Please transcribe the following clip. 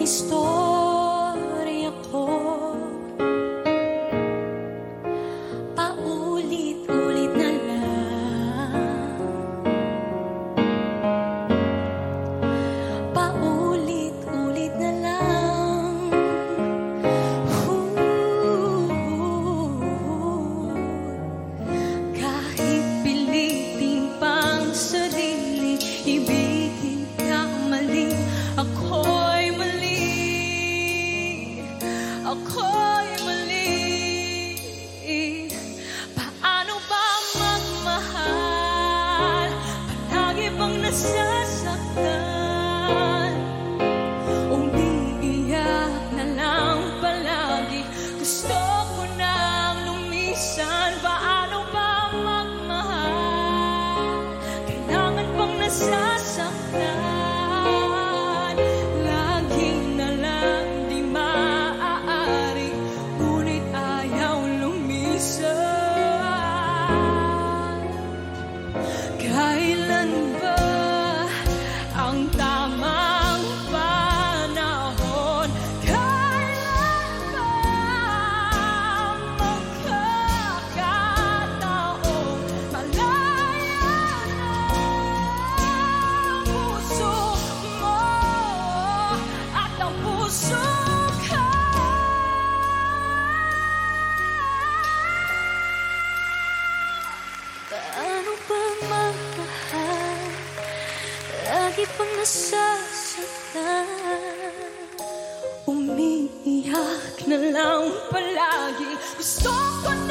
istorya ko. Paulit-ulit na lang, paulit-ulit na lang. Kahit pilitin pang sarili, ibigin ka mali. Ako'y mali, ako'y mali. Paano ba magmahal? Palagi bang nasasaktan? Umiiyak na lang palagi. Gusto ko nang lumisan. Paano ba magmahal? Kailangan bang nasasaktan? Kailan ba ang tamang panahon? Kailan ba magkakataon? Malaya na ang puso mo at ang puso ko. Paano bang magmahal? Lagi pang nasasaktan. Umiiyak na lang palagi. Gusto ko